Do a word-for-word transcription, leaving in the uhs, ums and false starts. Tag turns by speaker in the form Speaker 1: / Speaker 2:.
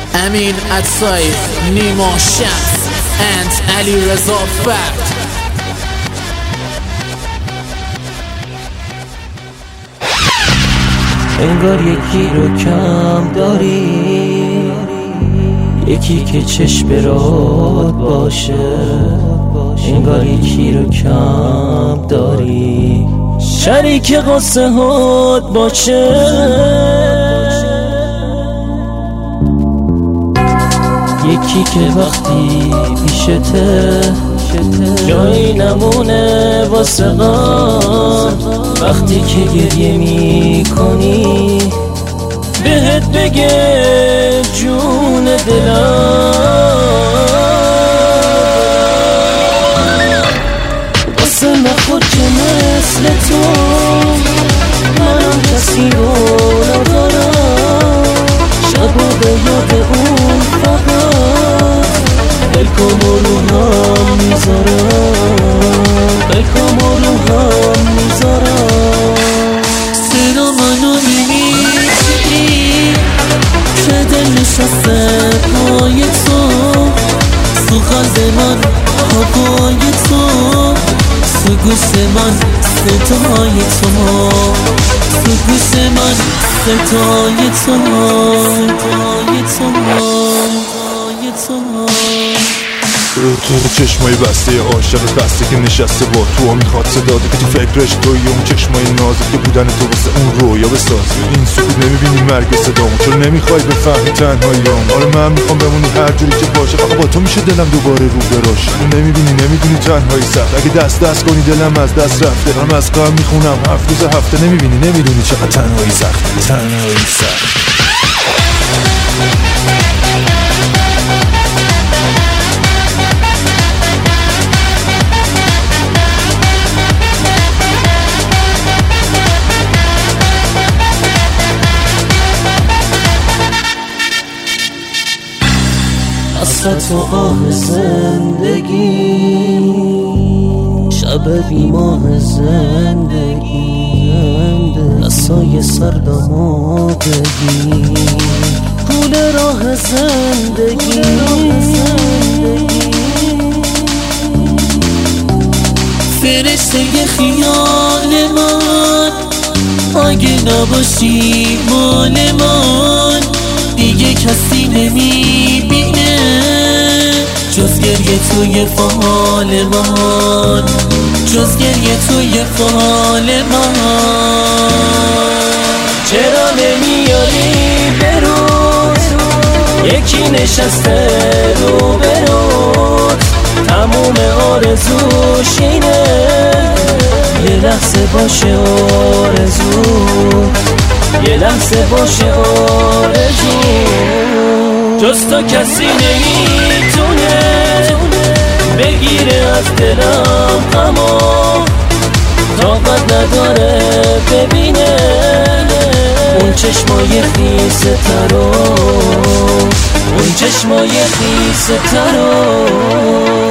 Speaker 1: امین عطایی، نیما شمس and علیرضا فرد.
Speaker 2: انگار یکی رو کم داری، یکی که چشم برات باشه. انگار یکی رو کم داری، شریک قصه هات باشه. یکی که وقتی پیشته جایی نمونه واسه غم، وقتی که گریه می کنی بهت بگه جون دلم. واسه من خود که مثل تو منم کسی رو ندارم، شبا به یاد اون فقط دلکم و روحم میذارم، دلکم و روحم میذارم. سینا منو نمیشی که دل نشسته پای تو، تو قلب من هوای تو، تو گوش من صدای تو، تو گوش من صدای تو، صدای تو، صدای تو.
Speaker 3: رو تو چشمای بسته عاشق بسته که نشسته با تو، میخواد صداده که تو فکرش توی اون چشمای نازه که بودن تو واسه اون رویا بسازی. این سکوت نمیبینی مرگ صدامو، چرا نمیخوای بفهمی تنهاییام؟ آره من میخوام بمونی هر جوری که باشه، فقط با تو میشه دلم دوباره رو براشه. نمیبینی نمیدونی تنهایی سخت، اگه دست دست کنی دلم از دست رفته. دارم از کار میخونم هفت روز هفته، نمیبینی نمیدونی چقدر تنهایی سخت، تنهایی سخت.
Speaker 2: حسرت و آه زندگی، شب بیماه زندگی، نسای سردما بگی، طول راه زندگی. فرشته خیال من اگه نباشی مال من، دیگه کسی نمیبینه جز گریه توی فال من، جز گریه توی فال من. چرا نمیاری بروز، یکی نشسته رو بروز، تموم آرزوش اینه یه لحظه باشه آرزو، یه لحظه باشه آرزو. جز تو کسی نمیتونه بگیره از دلم غمو، طاقت نداره ببینه اون چشمای خیسه ترو، اون چشمای خیسه ترو.